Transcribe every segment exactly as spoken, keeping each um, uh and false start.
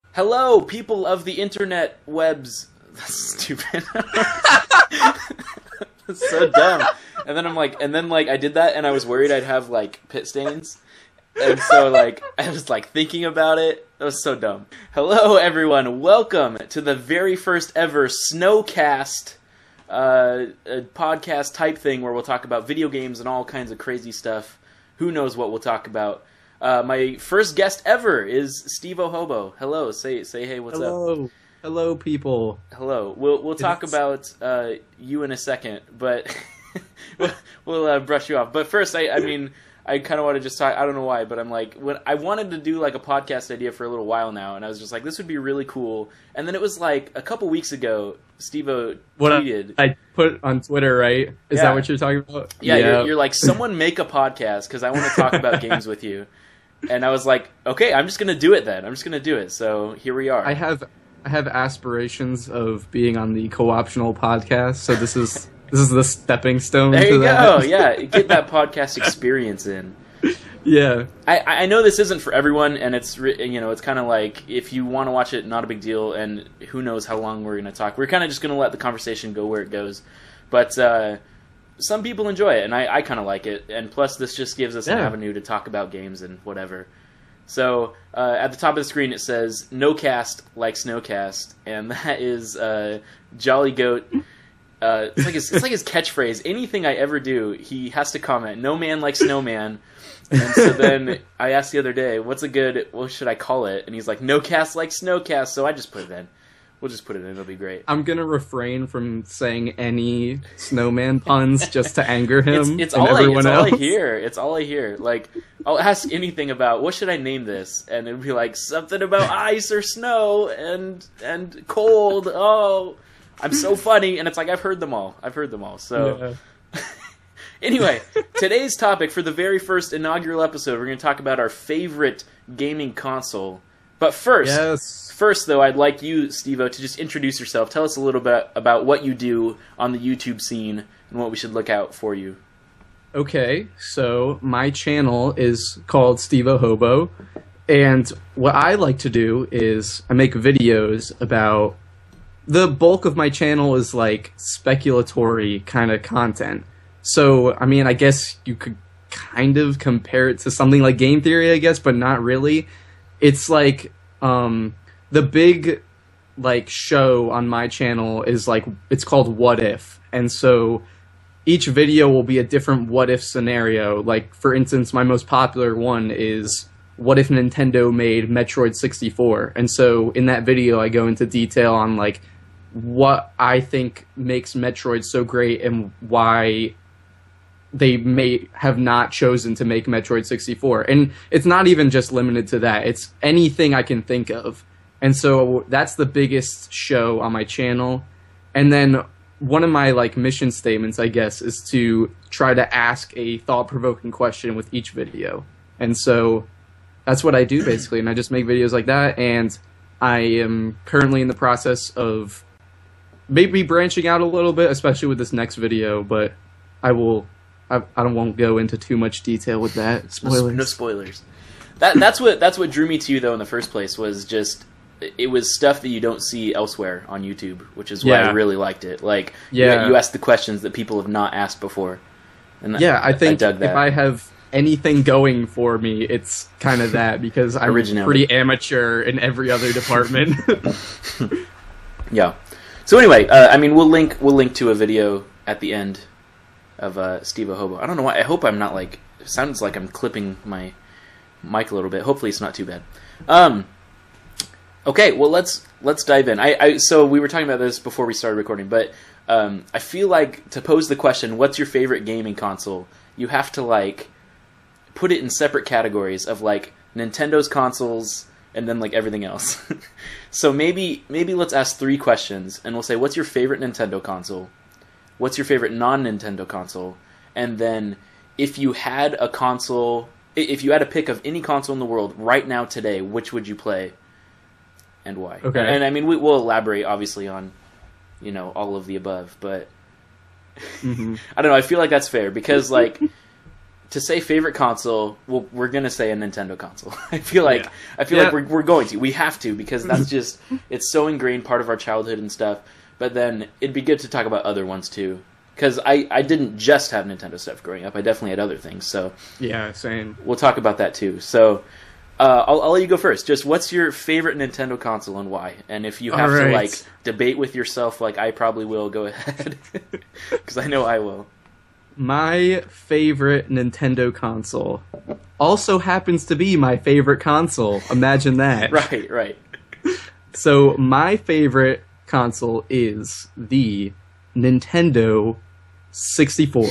Hello, people of the internet webs. That's stupid. That's so dumb. And then I'm like, and then like I did that, and I was worried I'd have like pit stains, and so like I was like thinking about it. That was so dumb. Hello, everyone. Welcome to the very first ever Snowcast, uh, a podcast type thing where we'll talk about video games and all kinds of crazy stuff. Who knows what we'll talk about? Uh, my first guest ever is Steve O'Hobo. Hello, say say hey, what's Hello. up? Hello, hello, people. Hello. We'll we'll talk It's... about uh, you in a second, but we'll, we'll uh, brush you off. But first, I I mean, I kind of want to just talk. I don't know why, but I'm like, when I wanted to do like a podcast idea for a little while now, and I was just like, this would be really cool. And then it was like a couple weeks ago, Steve-O tweeted. I, I put on Twitter, right? Is Yeah. that what you're talking about? Yeah, You're, you're like, someone make a podcast because I want to talk about games with you. And I was like, okay, I'm just going to do it then. I'm just going to do it. So here we are. I have I have aspirations of being on the co-optional podcast, so this is this is the stepping stone there to you that. go. Yeah, get that podcast experience in. Yeah. I, I know this isn't for everyone, and it's you know it's kind of like if you want to watch it, not a big deal. And who knows how long we're going to talk. We're kind of just going to let the conversation go where it goes. But uh, some people enjoy it, and I, I kind of like it. And plus, this just gives us an Yeah. avenue to talk about games and whatever. So uh, at the top of the screen, it says "No cast like Snowcast," and that is uh, Jolly Goat. Uh, it's like his, it's like his catchphrase. Anything I ever do, he has to comment. No man like Snowman. And so then I asked the other day, "What's a good? What should I call it?" And he's like, "No cast like Snowcast." So I just put it in. We'll just put it in. It'll be great. I'm gonna refrain from saying any snowman puns just to anger him. It's, it's and all, I, everyone it's all else. I hear. It's all I hear. Like, I'll ask anything about what should I name this, and it'll be like something about ice or snow and and cold. Oh, I'm so funny, and it's like I've heard them all. I've heard them all. So. Yeah. Anyway, today's topic for the very first inaugural episode, we're going to talk about our favorite gaming console. But first, Yes. first though, I'd like you, Steve-O, to just introduce yourself. Tell us a little bit about what you do on the YouTube scene and what we should look out for you. Okay, so my channel is called Steve O'Hobo, and what I like to do is I make videos about... The bulk of my channel is like speculatory kind of content. So, I mean, I guess you could kind of compare it to something like Game Theory, I guess, but not really. It's like, um, the big, like, show on my channel is like, it's called What If. And so each video will be a different what if scenario. Like, for instance, my most popular one is, what if Nintendo made Metroid sixty-four? And so in that video, I go into detail on, like, what I think makes Metroid so great and why they may have not chosen to make Metroid sixty-four. And it's not even just limited to that. It's anything I can think of. And so that's the biggest show on my channel. And then one of my like mission statements, I guess, is to try to ask a thought-provoking question with each video. And so that's what I do basically. And I just make videos like that. And I am currently in the process of maybe branching out a little bit, especially with this next video, but I will I, I don't won't go into too much detail with that. Spoilers. No spoilers. That that's what that's what drew me to you though in the first place was just it was stuff that you don't see elsewhere on YouTube, which is why Yeah. I really liked it. Like Yeah. you, you asked the questions that people have not asked before. And Yeah, I think I dug that. if I have anything going for me, it's kind of that because I'm Originality. pretty amateur in every other department. Yeah. So anyway, uh, I mean, we'll link we'll link to a video at the end of uh, Steve O'Hobo. I don't know why. I hope I'm not like. It sounds like I'm clipping my mic a little bit. Hopefully, it's not too bad. Um. Okay. Well, let's let's dive in. I, I so we were talking about this before we started recording, but um, I feel like to pose the question, "What's your favorite gaming console?" You have to like put it in separate categories of like Nintendo's consoles. And then like everything else. So maybe maybe let's ask three questions, and we'll say, what's your favorite Nintendo console? What's your favorite non-Nintendo console? And then if you had a console, if you had a pick of any console in the world right now today, which would you play, and why? Okay. And, and I mean, we, we'll elaborate obviously on, you know, all of the above, but mm-hmm. I don't know. I feel like that's fair because like. to say favorite console, well, we're gonna say a Nintendo console. I feel like Yeah. I feel Yeah. like we're we're going to. We have to because that's just it's so ingrained part of our childhood and stuff. But then it'd be good to talk about other ones too. Because I, I didn't just have Nintendo stuff growing up. I definitely had other things. So Yeah, same. we'll talk about that too. So uh, I'll, I'll let you go first. Just what's your favorite Nintendo console and why? And if you have All to right. like debate with yourself, like I probably will, go ahead. Because I know I will. My favorite Nintendo console also happens to be my favorite console. Imagine that. Right, right. So my favorite console is the Nintendo sixty-four.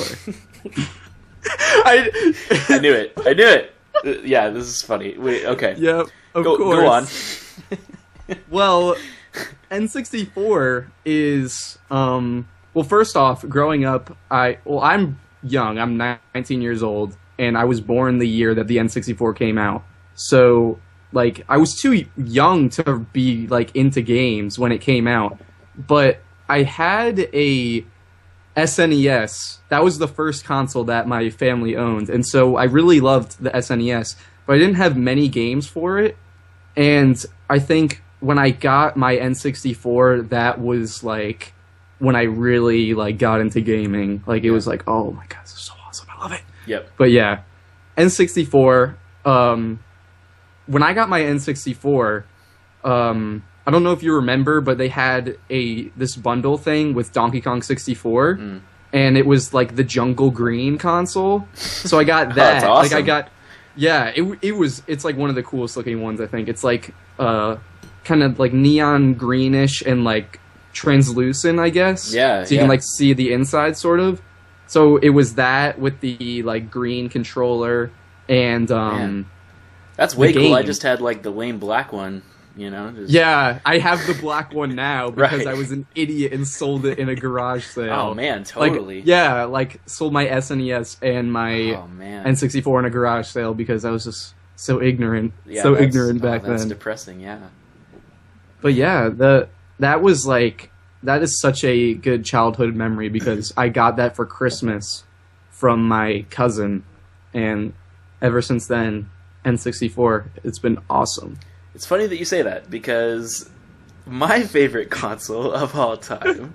I, I knew it. I knew it. Uh, yeah, this is funny. Wait, okay. Yep, of go, course. Go on. Well, N sixty-four is um well first off, growing up I well I'm young. I'm nineteen years old and I was born the year that the N sixty-four came out. So like I was too young to be like into games when it came out. But I had a S N E S. That was the first console that my family owned. And so I really loved the S N E S, but I didn't have many games for it. And I think when I got my N sixty-four, that was like when I really like got into gaming. Like it was like, oh my god, this is so awesome. I love it. Yep. But yeah, N sixty-four, um when I got my N sixty-four, um I don't know if you remember, but they had a this bundle thing with Donkey Kong sixty-four, Mm. and it was like the Jungle Green console. So I got Oh, that. that's awesome. Like I got, yeah, it it was it's like one of the coolest looking ones. I think it's like uh kind of like neon greenish and like translucent, I guess. Yeah, So you yeah. can like see the inside, sort of. So it was that with the like green controller and um. Man. That's way The cool. I game. just had like the lame black one, you know? Just... Yeah, I have the black one now because Right. I was an idiot and sold it in a garage sale. Oh man, Like, totally. yeah, like sold my S N E S and my Oh man. N sixty-four in a garage sale because I was just so ignorant, Yeah, so that's- ignorant oh, back that's then. depressing, yeah. But yeah, the that was like that is such a good childhood memory because I got that for Christmas from my cousin, and ever since then, N sixty-four, it's been awesome. It's funny that you say that because my favorite console of all time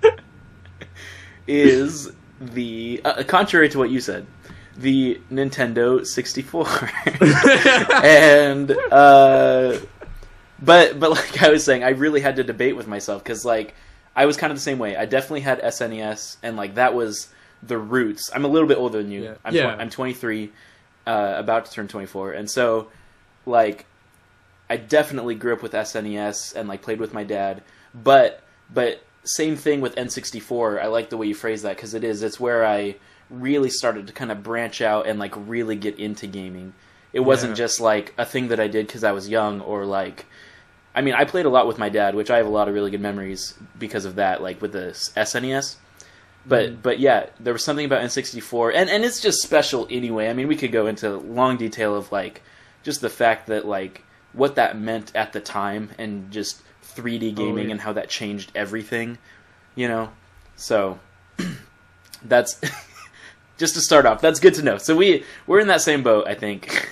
is the uh, contrary to what you said, the Nintendo sixty-four. and uh but but like I was saying, I really had to debate with myself cuz like I was kind of the same way. I definitely had S N E S and like that was the roots. I'm a little bit older than you. Yeah. I'm Yeah. tw- I'm twenty-three, uh about to turn twenty-four. And so like I definitely grew up with S N E S and like played with my dad, but but same thing with N sixty-four. I like the way you phrase that because it is it's where I really started to kind of branch out and like really get into gaming. It wasn't Yeah. just like a thing that I did because I was young or like I mean I played a lot with my dad, which I have a lot of really good memories because of that, like with the S N E S. But Mhm. but yeah, there was something about N sixty-four, and and it's just special anyway. I mean, we could go into long detail of like just the fact that like what that meant at the time and just three D gaming Oh, yeah. and how that changed everything, you know? So that's just to start off. That's good to know. So we we're in that same boat, I think.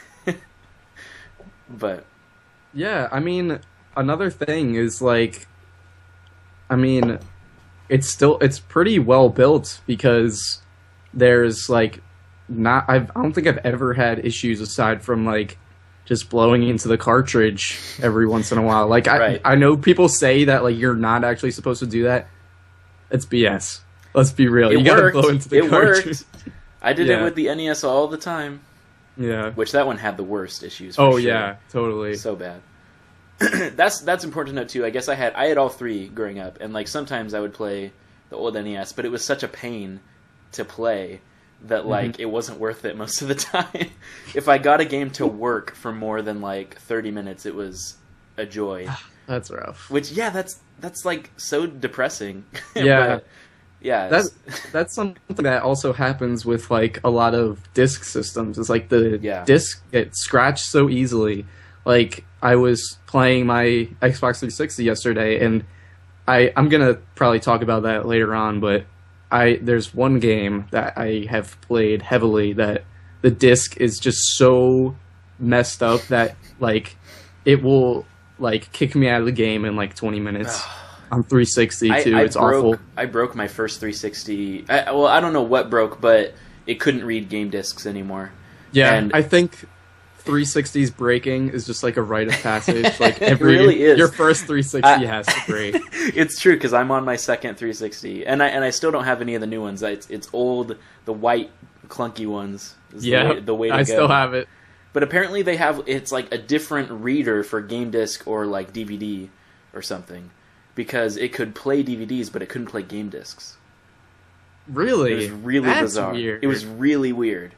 But Yeah, I mean, another thing is like, I mean, it's still it's pretty well built because there's like not I've, I don't think I've ever had issues aside from like just blowing into the cartridge every once in a while. Like I Right. I know people say that like you're not actually supposed to do that. It's B S. Let's be real. it you gotta worked. blow into the It cartridge. worked. I did it Yeah. with the N E S all the time, Yeah. which that one had the worst issues. For Oh sure. yeah, totally. So bad. that's that's important to note too. I guess I had I had all three growing up, and like sometimes I would play the old N E S, but it was such a pain to play that like it wasn't worth it most of the time. If I got a game to work for more than like thirty minutes, it was a joy. That's rough. Which yeah, that's that's like so depressing. Yeah. But, yeah. That's it's- that's something that also happens with like a lot of disc systems. It's like the Yeah. disc gets scratched so easily. Like I was playing my Xbox three sixty yesterday, and I I'm gonna probably talk about that later on. But I there's one game that I have played heavily that the disc is just so messed up that like it will like kick me out of the game in like twenty minutes. On three sixty too, I, I it's broke, awful. I broke my first three sixty. I, well, I don't know what broke, but it couldn't read game discs anymore. Yeah, and I think three sixty's breaking is just like a rite of passage. Like every it really is. Your first three sixty I, has to break. It's true because I'm on my second three sixty, and I and I still don't have any of the new ones. It's it's old, the white clunky ones. Is yeah, the way, the way to I go. still have it. But apparently they have it's like a different reader for game disc or like D V D or something. Because it could play D V Ds, but it couldn't play game discs. Really? It was really That's bizarre. Weird. It was really weird.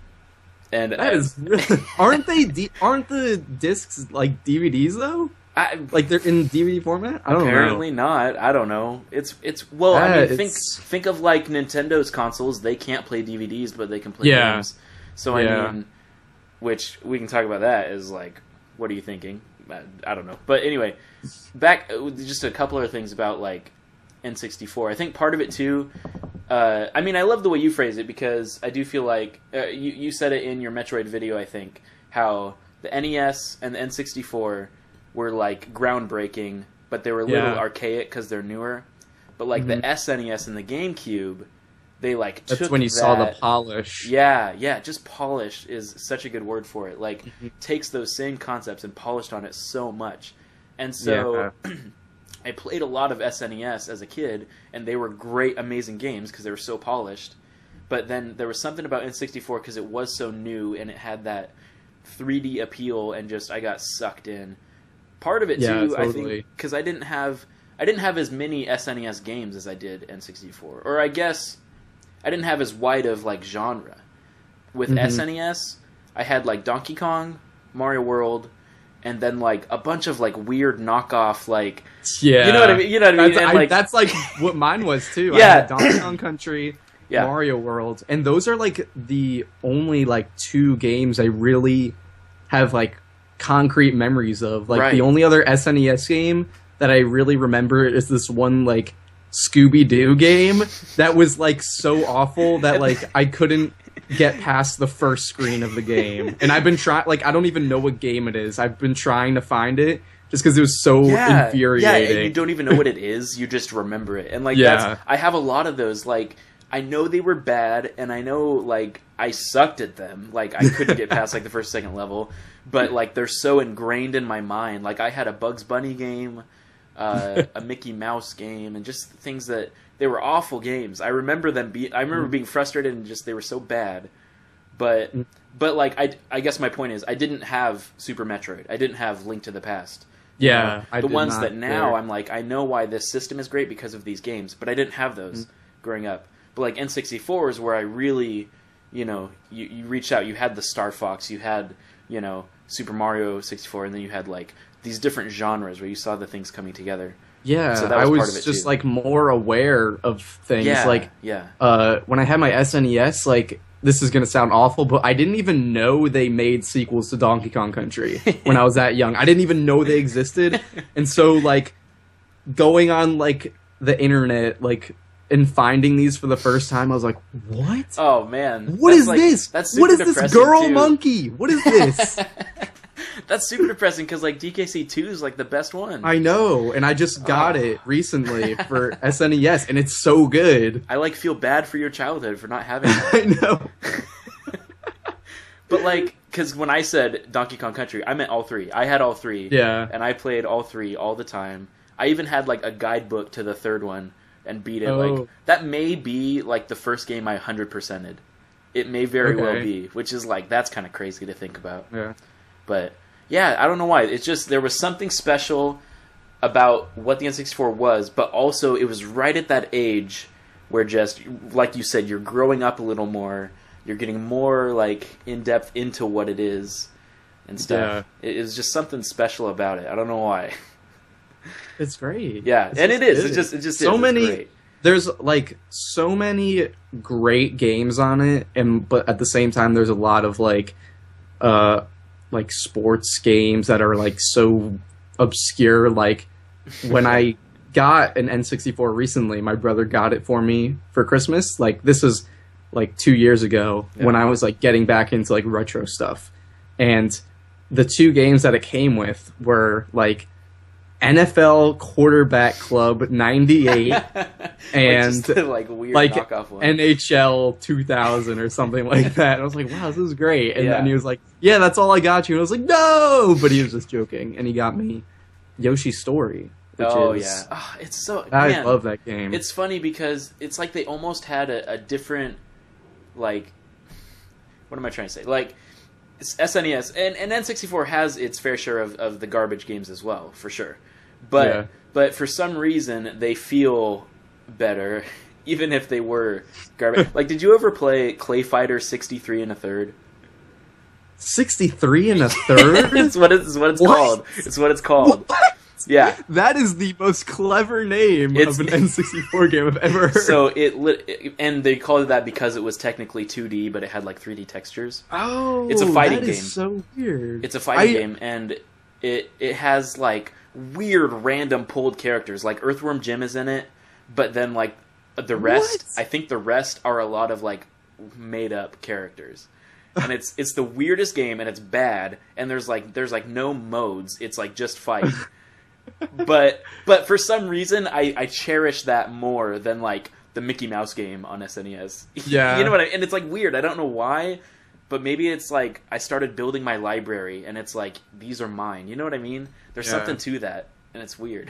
And that I, is really, aren't they? D, aren't the discs like D V Ds though? I, like they're in D V D format? I don't apparently know. not. I don't know. It's it's well. Yeah, I mean, think it's... think of like Nintendo's consoles. They can't play D V Ds, but they can play yeah. games. So I yeah. mean, which we can talk about that. Is like, what are you thinking? I, I don't know. But anyway, back just a couple other things about like N sixty-four. I think part of it too. Uh, I mean, I love the way you phrase it because I do feel like uh, you you said it in your Metroid video. I think how the N E S and the N sixty-four were like groundbreaking, but they were a little yeah. archaic because they're newer. But like mm-hmm. the S N E S and the GameCube, they like that's took when you that, saw the polish. Yeah, yeah, just polish is such a good word for it. Like mm-hmm. takes those same concepts and polished on it so much. And so yeah. I played a lot of S N E S as a kid, and they were great, amazing games because they were so polished. But then there was something about N sixty-four because it was so new and it had that three D appeal, and just I got sucked in. Part of it yeah, too, totally. I think, because I didn't have I didn't have as many S N E S games as I did N sixty-four, or I guess I didn't have as wide of like genre. With mm-hmm. S N E S, I had like Donkey Kong, Mario World, and then like a bunch of like weird knockoff like yeah, you know what I mean. You know what I mean. That's, and, I, like, that's like what mine was too. Yeah. I had Donkey Kong Country, yeah. Mario World, and those are like the only like two games I really have like concrete memories of. Like right. the only other S N E S game that I really remember is this one like Scooby-Doo game that was like so awful that like I couldn't get past the first screen of the game. And I've been trying, like I don't even know what game it is. I've been trying to find it just because it was so yeah, infuriating. Yeah, and you don't even know what it is. You just remember it. And like yeah. that's I have a lot of those. Like I know they were bad, and I know like I sucked at them. Like I couldn't get past like the first second level, but like they're so ingrained in my mind. Like I had a Bugs Bunny game, uh, a Mickey Mouse game, and just things that they were awful games. I remember them be I remember being frustrated and just they were so bad. But but like I I guess my point is I didn't have Super Metroid. I didn't have Link to the Past. Yeah, you know? I the did ones not that now there. I'm like I know why this system is great because of these games, but I didn't have those mm-hmm. growing up. But like N sixty-four is where I really, you know, you, you reached out. You had the Star Fox, you had, you know, Super Mario sixty-four, and then you had like these different genres where you saw the things coming together. Yeah, so that was I was part of it just too. like more aware of things. Yeah, like yeah. Uh, when I had my S N E S, like this is gonna sound awful, but I didn't even know they made sequels to Donkey Kong Country when I was that young. I didn't even know they existed, and so like going on like the internet, like. And finding these for the first time, I was like, "What? Oh man, what that's is like, this? That's what is this girl too. monkey? What is this?" That's super depressing because like D K C two is like the best one. I know, and I just got oh. it recently for S N E S, and it's so good. I like feel bad for your childhood for not having it. I know. But like, because when I said Donkey Kong Country, I meant all three. I had all three. Yeah. And I played all three all the time. I even had like a guidebook to the third one and beat it. Oh. Like that may be like the first game I one hundred percented. It may very okay. well be, which is like that's kind of crazy to think about. Yeah. But yeah, I don't know why. It's just there was something special about what the N sixty-four was, but also it was right at that age where just like you said, you're growing up a little more. You're getting more like in depth into what it is and stuff. Yeah. It is just something special about it. I don't know why. It's great. Yeah, it's and it is. Good. It just it just so is. many. It's great. There's like so many great games on it, and but at the same time, there's a lot of like, uh, like sports games that are like so obscure. Like when I got an N sixty-four recently, my brother got it for me for Christmas. Like this is like two years ago Yeah. when I was like getting back into like retro stuff, and the two games that it came with were like N F L Quarterback Club ninety-eight and like, just the, like weird like knockoff one. N H L two thousand or something like that. And I was like, wow, this is great. And Yeah. then he was like, yeah, that's all I got you. And I was like, no, but he was just joking, and he got me Yoshi's Story. Which oh is, yeah, oh, it's so. I man, love that game. It's funny because it's like they almost had a, a different, like, what am I trying to say? Like, it's S N E S and, and N sixty-four has its fair share of, of the garbage games as well, for sure. But Yeah. but for some reason they feel better, even if they were garbage. Like, did you ever play Clay Fighter sixty-three and a third? sixty-three and a third? it's what it's, it's what it's What? called. It's what it's called. What? Yeah. That is the most clever name It's- of an N sixty-four game I've ever heard. So it, lit, it and they called it that because it was technically two D, but it had like three D textures. oh, It's a fighting that is game. so weird. It's a fighting I- game, and it it has like weird random pulled characters. Like Earthworm Jim is in it, but then like the rest, What? I think the rest are a lot of like made up characters. And it's it's the weirdest game, and it's bad. And there's like there's like no modes. It's like just fight. but but for some reason, I I cherish that more than like the Mickey Mouse game on S N E S. Yeah. You know what I and it's like weird. I don't know why, but maybe it's like I started building my library and it's like these are mine. You know what I mean? There's Yeah. something to that, and it's weird.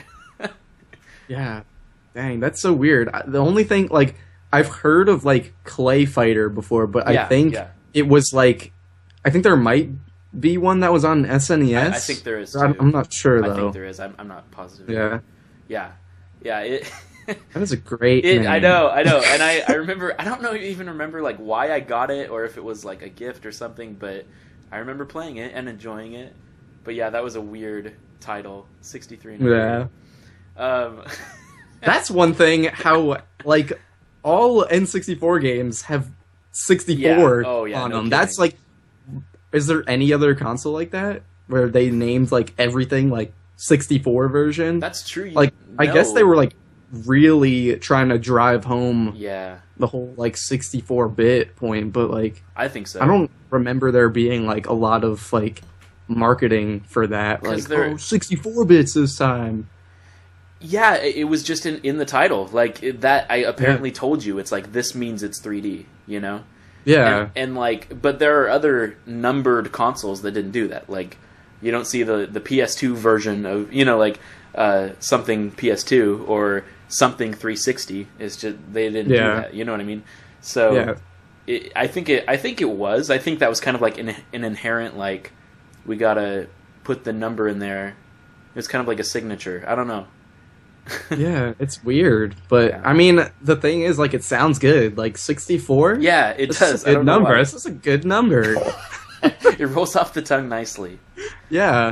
Yeah. Dang, that's so weird. I- The only thing, like, I've heard of, like, Clay Fighter before, but Yeah, I think yeah. it was, like, I think there might be one that was on S N E S. I, I think there is. I'm, too. I'm not sure, I though. think there is. I'm, I'm not positive. Yeah. Yeah. Yeah. It. That is a great It, name. I know, I know, and I, I remember. I don't know even remember like why I got it or if it was like a gift or something, but I remember playing it and enjoying it. But yeah, that was a weird title, sixty-three. And Yeah. Um, That's one thing, how, like, all N sixty-four games have sixty-four Yeah. Oh, yeah, on no them. kidding. That's, like, is there any other console like that? Where they named, like, everything, like, sixty-four version? that's true. You Like, I guess know. they were, like, really trying to drive home Yeah, the whole, like, sixty-four bit point, but, like, I think so. I don't remember there being, like, a lot of, like, marketing for that. 'Cause Like, they're- oh, sixty-four bits this time. Yeah, it it was just in, in the title. Like it, that, I apparently told you. It's like this means it's three D. You know. Yeah. And, and like, but there are other numbered consoles that didn't do that. Like, you don't see the the P S two version of you know like uh, something P S two or something three sixty. Is just they didn't Yeah. do that. You know what I mean? So Yeah. it, I think it I think it was. I think that was kind of like an an inherent like we gotta put the number in there. It was kind of like a signature. I don't know. Yeah, it's weird, but Yeah. I mean, the thing is, like, it sounds good. Like sixty-four. Yeah, it It's does. a I good don't know number. why. This is a good number. It rolls off the tongue nicely. Yeah.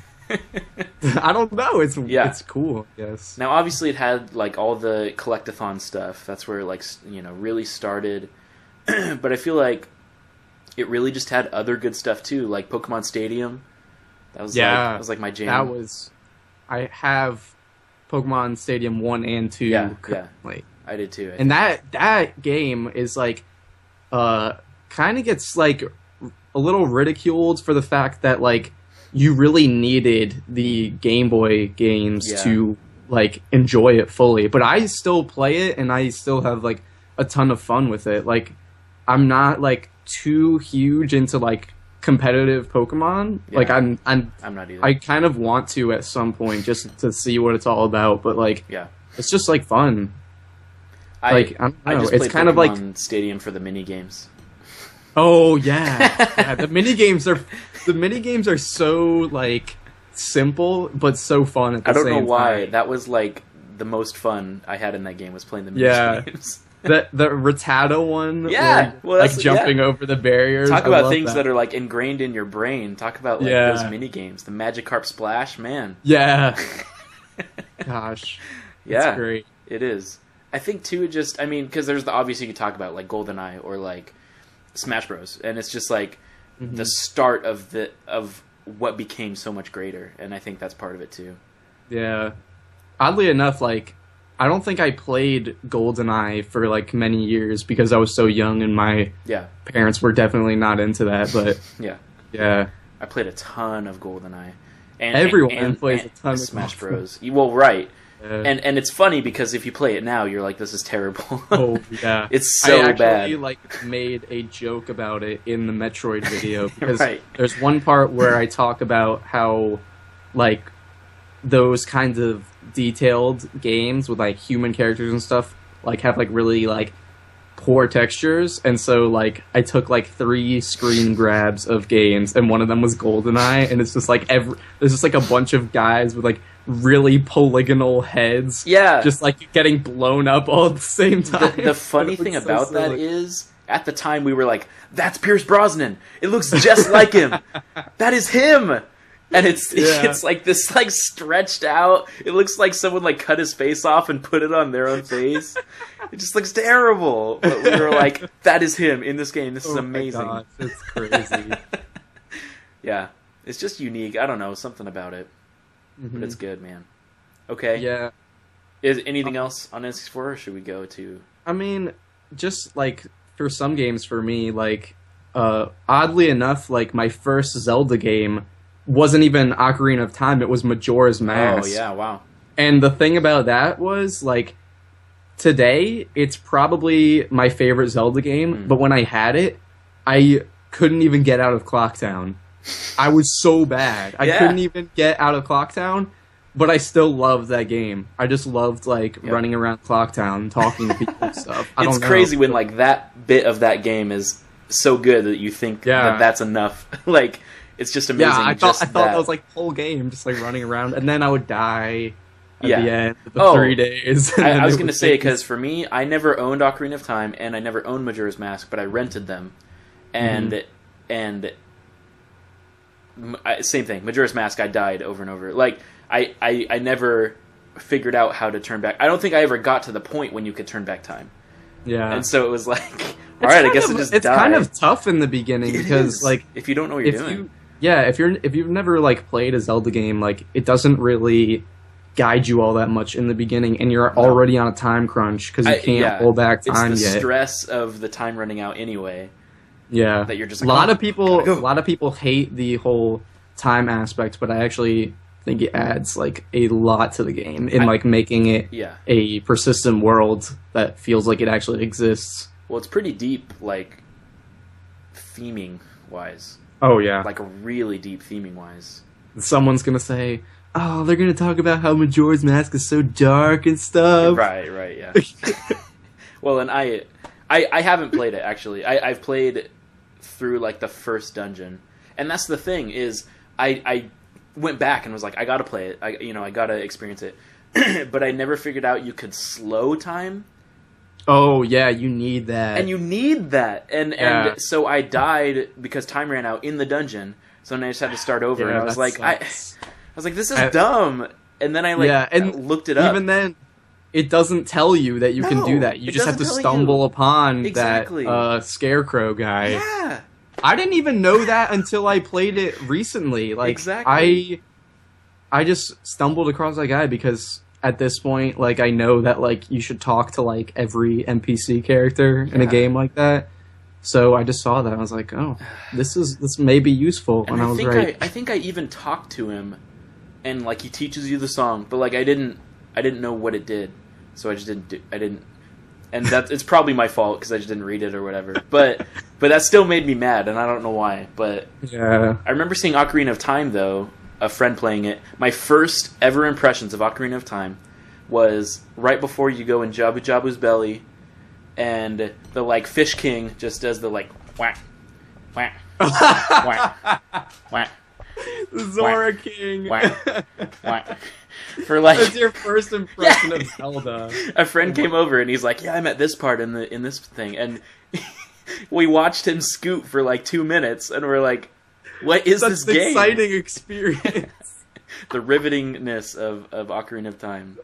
I don't know. It's Yeah. it's cool. Yes. Now, obviously, it had like all the collectathon stuff. That's where like s- you know really started. But I feel like it really just had other good stuff too, like Pokemon Stadium. That was Yeah, like, that was like my jam. That was. I have Pokemon Stadium one and two. Yeah, yeah. currently. I did too. I And that that game is like, uh, kind of gets like a little ridiculed for the fact that like you really needed the Game Boy games Yeah. to like enjoy it fully. But I still play it and I still have like a ton of fun with it. Like I'm not like too huge into like competitive Pokemon. Yeah. Like I'm I'm I'm not either. I kind of want to at some point just to see what it's all about. But like yeah, it's just like fun. I, like, I don't I know, just it's played kind of like- Pokemon Stadium for the mini games. Oh yeah, yeah. The mini games are the mini games are so like simple but so fun at the I don't same know why. time. That was like the most fun I had in that game was playing the mini Yeah. games. The the Rattata one, Yeah, where, well, like that's- jumping over the barriers. Talk I about love things that. that are like ingrained in your brain. Talk about like Yeah. those mini games. The Magikarp Splash, man. Yeah. Gosh, Yeah, it's great. it is. I think too. Just I mean, because there's the obvious you could talk about like GoldenEye or like Smash Bros. And it's just like Mm-hmm. the start of the of what became so much greater. And I think that's part of it too. Yeah. Oddly enough, like I don't think I played GoldenEye for like many years because I was so young and my Yeah, parents were definitely not into that. But yeah. yeah, I played a ton of GoldenEye. And, everyone and, and, plays and a ton of Smash GoldenEye. Bros. Well, right. Yeah. And and it's funny because if you play it now, you're like, this is terrible. Oh yeah, It's so I actually, bad. like made a joke about it in the Metroid video because Right. there's one part where I talk about how like those kinds of detailed games with like human characters and stuff like have like really like poor textures, and so like I took like three screen grabs of games, and one of them was GoldenEye, and it's just like every there's just like a bunch of guys with like really polygonal heads, Yeah. just like getting blown up all at the same time. The, the funny It thing looks so about that silly. is, at the time we were like, that's Pierce Brosnan. It looks just like him. That is him. And it's Yeah. it's like this like stretched out. It looks like someone like cut his face off and put it on their own face. It just looks terrible. But we were like, that is him in this game. This is Oh my amazing. gosh, it's crazy. Yeah. It's just unique. I don't know, something about it. Mhm. But it's good, man. Okay. Yeah, Is anything else on N sixty-four, or should we go to... I mean, just like for some games for me, like uh, oddly enough, like my first Zelda game wasn't even Ocarina of Time; it was Majora's Mask. Oh, yeah, wow. And the thing about that was, like, today it's probably my favorite Zelda game. Mm. But when I had it, I couldn't even get out of Clocktown. I was so bad. I Yeah. couldn't even get out of Clocktown. But I still loved that game. I just loved like Yep. running around Clocktown, talking to people and stuff. I It's don't know. crazy when like that bit of that game is so good that you think Yeah. that that's enough. Like it's just amazing. Yeah, I thought just I thought that. that was like the whole game, just like running around, and then I would die at Yeah. the end of the Oh, three days. and I, then I was it going to would say take me- because for me, I never owned Ocarina of Time and I never owned Majora's Mask, but I rented them, and Mm-hmm. and m- I, same thing. Majora's Mask, I died over and over. Like I, I I never figured out how to turn back. I don't think I ever got to the point when you could turn back time, yeah. and so it was like, all It's right, I kind guess of, I just it's die. kind of tough in the beginning It because is, like if you don't know what you're if doing. you yeah if you're if you've never like played a Zelda game, like it doesn't really guide you all that much in the beginning, and you're No. already on a time crunch because you I- can't yeah. hold back It's time the yet. stress of the time running out anyway. Yeah, that you're just a like, lot "Oh, of people gotta go." a lot of people hate the whole time aspect, but I actually think it adds like a lot to the game in I- like making it Yeah. a persistent world that feels like it actually exists. Well, it's pretty deep, like theming wise. Oh yeah, Like really deep theming wise. someone's gonna say, "Oh, they're gonna talk about how Majora's Mask is so dark and stuff." Right, right, yeah. Well, and I, I, I haven't played it actually. I, I've played through like the first dungeon, and that's the thing is, I, I went back and was like, I gotta play it. I, you know, I gotta experience it. But I never figured out you could slow time, Oh yeah, you need that. and you need that. And Yeah. and so I died because time ran out in the dungeon. So then I just had to start over, Yeah, and I was that like, I, I sucks. was like, this is I- dumb. And then I like Yeah, and looked it up. Even then, it doesn't tell you that you can No, do that. You it just have to doesn't tell stumble you. upon Exactly. that uh, scarecrow guy. yeah. I didn't even know that until I played it recently. Like Exactly. I I just stumbled across that guy because at this point, like I know that like you should talk to like every N P C character in a Yeah. game like that. So I just saw that. I was like, oh, this is this may be useful. And And I I was think right. I, I think I even talked to him, and like he teaches you the song, but like I didn't, I didn't know what it did, so I just didn't do, I didn't, and that it's probably my fault because I just didn't read it or whatever. But but that still made me mad, and I don't know why. But Yeah. I remember seeing Ocarina of Time though, a friend playing it. My first ever impressions of Ocarina of Time was right before you go in Jabu Jabu's belly, and the like Fish King just does the like whack, whack, whack, whack. Zora King. Whack. Whack. For like That's your first impression Yeah. of Zelda. a friend came over and he's like, "Yeah, I'm at this part in the in this thing," and we watched him scoot for like two minutes, and we're like, "What is Such this an game?" exciting experience. The rivetingness of of Ocarina of Time.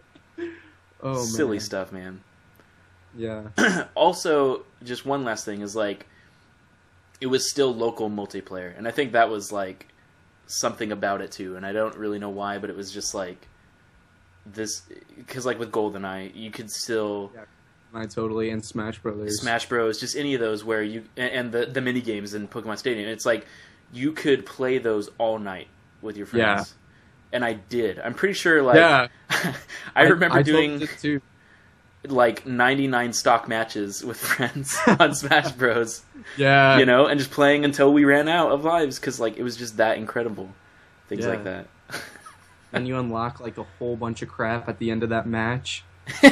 Oh, Silly man. stuff, man. Yeah. Also, just one last thing is like, it was still local multiplayer, and I think that was like something about it too, and I don't really know why, but it was just like this because like with GoldenEye, you could still Yeah. I totally and Smash Brothers, Smash Bros, just any of those where you and the the mini games in Pokemon Stadium. It's like you could play those all night with your friends. Yeah. And I did. I'm pretty sure. Like, yeah, I remember I, I doing it too. like ninety-nine stock matches with friends on Smash Bros. Yeah, You know, and just playing until we ran out of lives because like it was just that incredible. Things Yeah. like that. and you unlock like a whole bunch of crap at the end of that match.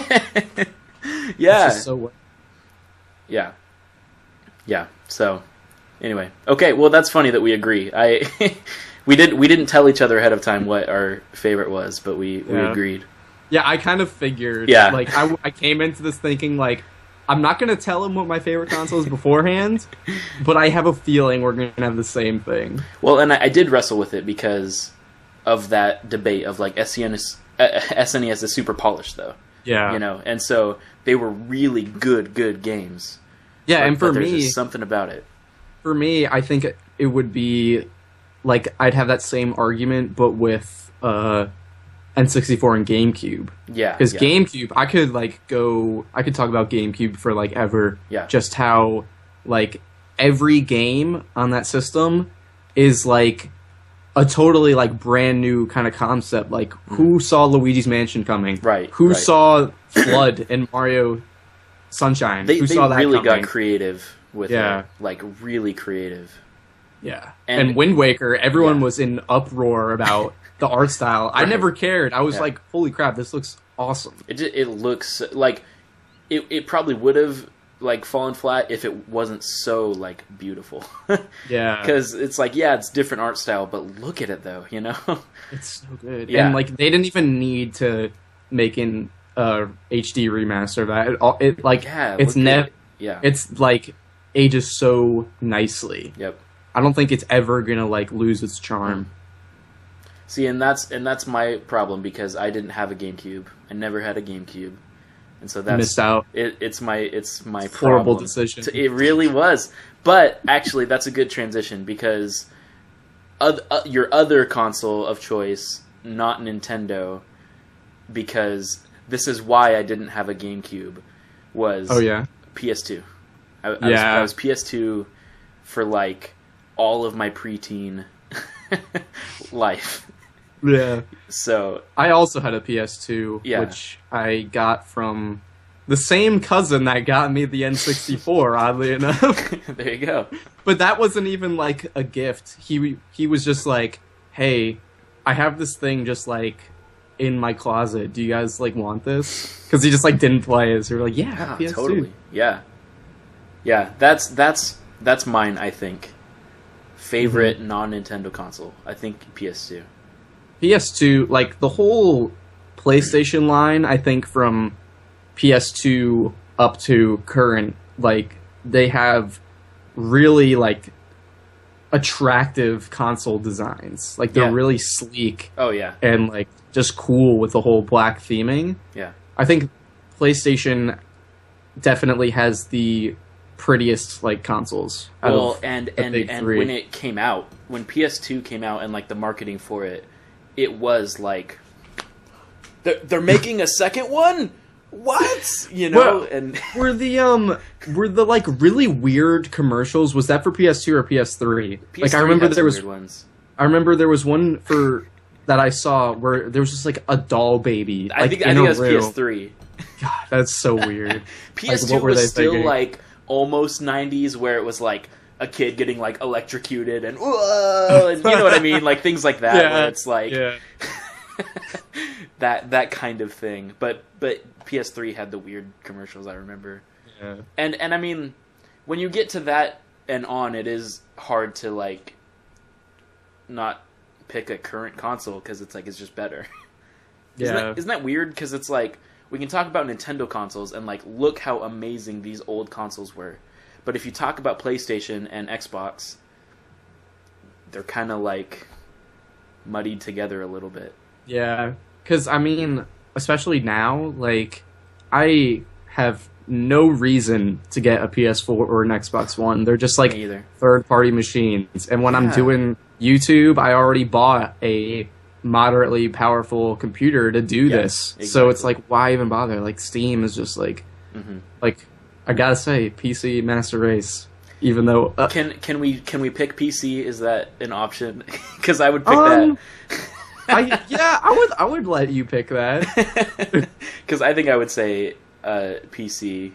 Yeah. It's just so Yeah. Yeah. So, anyway, okay. Well, that's funny that we agree. I we did we didn't tell each other ahead of time what our favorite was, but we, we Yeah. agreed. Yeah, I kind of figured. Yeah. Like, I, I came into this thinking, like, I'm not going to tell him what my favorite console is beforehand, but I have a feeling we're going to have the same thing. Well, and I, I did wrestle with it because of that debate of like S N E S, uh, S N E S is super polished though, Yeah. you know, and so they were really good, good games. Yeah, But- and for but there's me, just something about it. for me, I think it would be, like, I'd have that same argument, but with uh, N sixty-four and GameCube. Yeah, Because yeah. GameCube, I could like go, I could talk about GameCube for like ever. Yeah. Just how like every game on that system is like a totally like brand new kind of concept. Like who saw Luigi's Mansion coming? Mm. Right, Who right. saw Flood and Mario Sunshine? They, who they saw that really coming? got creative with Yeah. it, like really creative. Yeah. And- And, Wind Waker, everyone Yeah. was in uproar about the art style. I Right. never cared. I was Yeah. like, holy crap, this looks awesome. It just, it looks like it. It probably would have like fallen flat if it wasn't so like beautiful. Yeah. Because it's like, yeah, it's different art style, but look at it though, you know. It's so good. Yeah. And like they didn't even need to make an uh, H D remaster of that. It, all- it like Yeah, it's look ne- at it. Yeah. it's like ages so nicely. Yep. I don't think it's ever gonna like lose its charm. See, and that's and that's my problem because I didn't have a GameCube. I never had a GameCube, and so that's Missed out. It, it's my it's my It's a horrible problem. decision. So it really was. But actually, that's a good transition because oth- uh, your other console of choice, not Nintendo, because this is why I didn't have a GameCube, was Oh yeah. P S two. I, I, was, Yeah. I was P S two for like all of my preteen life. Yeah. So I also had a P S two, Yeah. which I got from the same cousin that got me the N sixty-four, oddly enough. there you go. But that wasn't even like a gift. He he was just like, "Hey, I have this thing just like in my closet. Do you guys like want this?" Because he just like didn't play it. So we were like, "Yeah, Ah, P S two." totally. Yeah, yeah. That's that's that's mine. I think favorite Mm-hmm. non Nintendo console. I think P S two. P S two, like the whole PlayStation line, I think from P S two up to current, like they have really like attractive console designs. Like they're Yeah. really sleek Oh yeah, and like just cool with the whole black theming. yeah. I think PlayStation definitely has the prettiest like consoles. out Well, of and the and big and three. when it came out, when P S two came out, and like the marketing for it, it was like they're, they're making a second one. What, you know? Well, and Were the um were the like really weird commercials? Was that for P S two or P S three? P S three Like I remember had some there was weird ones. I remember there was one for that I saw where there was just like a doll baby. I like, think in I think a it was room. P S three. God, that's so weird. P S two what were was they still thinking? like almost nineties, where it was like a kid getting like electrocuted and whoa, and you know what I mean, like things like that. Where it's like yeah. that that kind of thing. But but P S three had the weird commercials. I remember, yeah. and and I mean, when you get to that and on, it is hard to like not pick a current console because it's like it's just better. Isn't, Yeah. that, isn't that weird? Because it's like we can talk about Nintendo consoles and like look how amazing these old consoles were, but if you talk about PlayStation and Xbox, they're kind of like muddied together a little bit. Yeah, because I mean, especially now, like I have no reason to get a P S four or an Xbox One. They're just like Me either. third-party machines. And when I'm Yeah. doing YouTube, I already bought a moderately powerful computer to do Yeah, this. exactly. So it's like, why even bother? Like Steam is just like, Mm-hmm. like I gotta say, P C Master Race. Even though uh, Can can we can we pick P C? Is that an option? Because I would pick Um, that. I yeah, I would I would let you pick that. Because I think I would say uh, P C.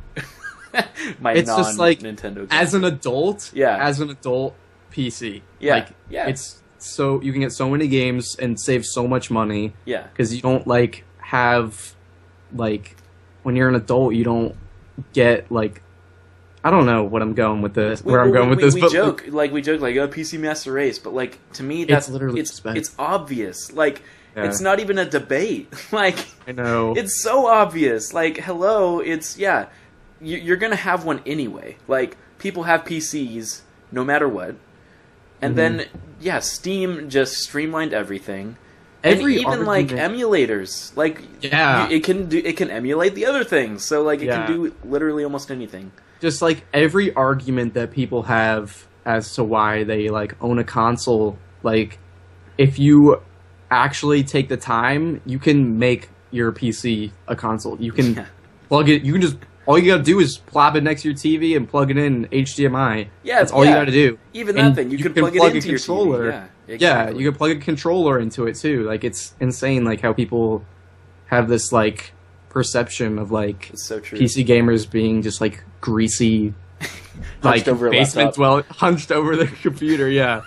My It's non just like Nintendo. as an adult, Yeah. as an adult P C. Yeah, Like yeah. it's so you can get so many games and save so much money yeah, because you don't like have like when you're an adult you don't get like I don't know what I'm going with this. We- where I'm we- going with we, this, We but joke like we joke like oh P C Master Race, but like to me that's literally it's just bad. it's obvious. Like Yeah. it's not even a debate. Like I know it's so obvious. Like hello, it's yeah. You, you're gonna have one anyway. Like people have P Cs no matter what, and Mhm. then yeah, Steam just streamlined everything. every and even like argument- emulators, like Yeah. you, it can do it can emulate the other things. So like it Yeah. can do literally almost anything. just like every argument that people have as to why they like own a console, like if you actually take the time, you can make your P C a console. You can Yeah. plug it. You can just all you gotta do is plop it next to your T V and plug it in H D M I. Yeah, that's all yeah. you gotta do. Even that And thing, you, you can, can plug, plug it a into your controller. T V. Yeah, Yeah, exactly. you can plug a controller into it too. Like it's insane, like how people have this like perception of like It's so true. P C gamers being just like greasy, like over a basement laptop. dwell hunched over their computer. Yeah,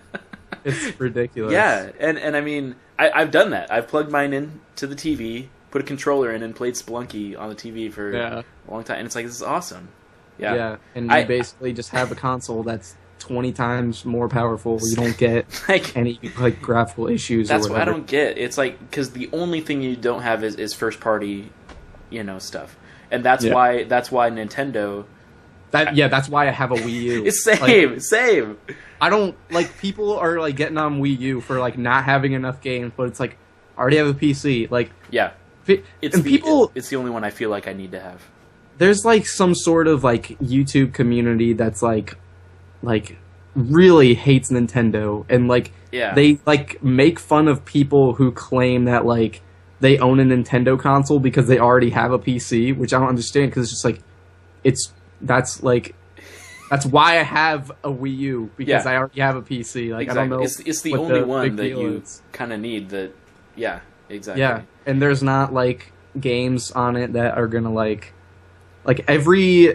it's ridiculous. Yeah, and and I mean, I, I've done that. I've plugged mine in to the T V, put a controller in, and played Splunky on the T V for yeah, a long time. And it's like this is awesome. yeah. Yeah, And you I- basically just have a console that's twenty times more powerful. You don't get like any like graphical issues. that's or what I whatever. don't get. It's like because the only thing you don't have is, is first party, you know, stuff, and that's Yeah. why that's why Nintendo. That yeah, that's why I have a Wii U. It's Like, same, same. I don't like people are like getting on Wii U for like not having enough games, but it's like I already have a P C. Like, Yeah, fi- it's and the, people, It's the only one I feel like I need to have. there's like some sort of like YouTube community that's like, like really hates Nintendo and like Yeah, they like make fun of people who claim that like they own a Nintendo console because they already have a P C, which I don't understand because it's just like it's that's like. That's why I have a Wii U because Yeah. I already have a P C. Like exactly. I don't know. It's it's the what only the one big that deal you is. kind of need. That yeah, exactly. Yeah, and there's not like games on it that are gonna like, like every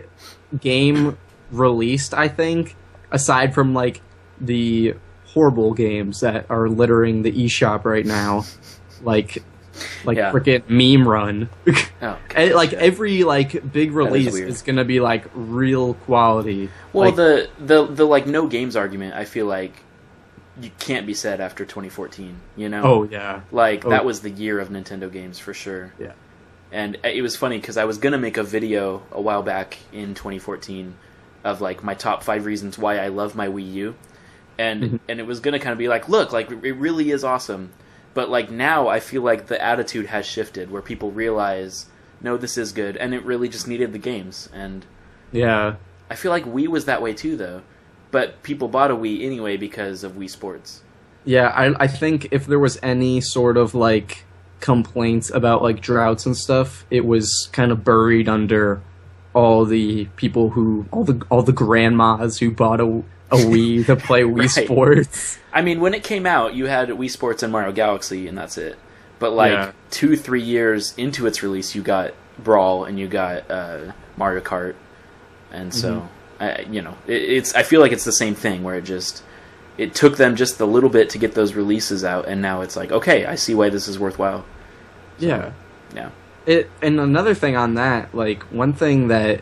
game released. I think aside from like the horrible games that are littering the eShop right now, like like Yeah. frickin' Meme Run. Oh, And, gosh, like yeah. every like big release weird. is gonna be like real quality. Well, Like, the the the like no games argument, I feel like you can't be said after twenty fourteen. You know, oh yeah, like oh. that was the year of Nintendo games for sure. yeah. And it was funny because I was gonna make a video a while back in twenty fourteen of like my top five reasons why I love my Wii U, and Mhm. and it was gonna kind of be like, look, like it really is awesome. But like now, I feel like the attitude has shifted where people realize, no, this is good, and it really just needed the games. And Yeah. I feel like Wii was that way too, though. But people bought a Wii anyway because of Wii Sports. Yeah, I I think if there was any sort of like complaints about like droughts and stuff, it was kind of buried under all the people who all the all the grandmas who bought a a Wii to play Wii Right. Sports. I mean, when it came out, you had Wii Sports and Mario Galaxy, and that's it. But like Yeah. two, three years into its release, you got Brawl and you got uh, Mario Kart, and so I, you know, it, it's. I feel like it's the same thing where it just it took them just a little bit to get those releases out, and now it's like, okay, I see why this is worthwhile. Yeah. Yeah, It and another thing on that, like one thing that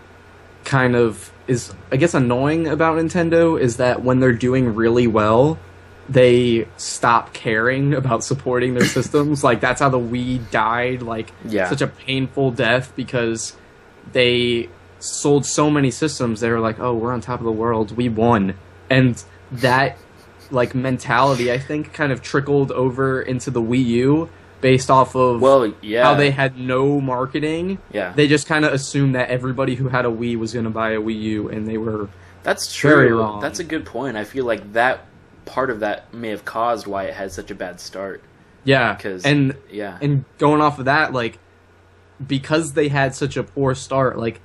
kind of is I guess annoying about Nintendo is that when they're doing really well, they stop caring about supporting their systems. Like that's how the Wii died, like Yeah. such a painful death because they sold so many systems. They were like, "Oh, we're on top of the world. We won." And that like mentality, I think, kind of trickled over into the Wii U based off of well, yeah, how they had no marketing. yeah. They just kind of assumed that everybody who had a Wii was going to buy a Wii U, and they were That's true. Very wrong. That's a good point. I feel like that part of that may have caused why it had such a bad start. Yeah, 'Cause- and yeah. and going off of that, like, because they had such a poor start, like,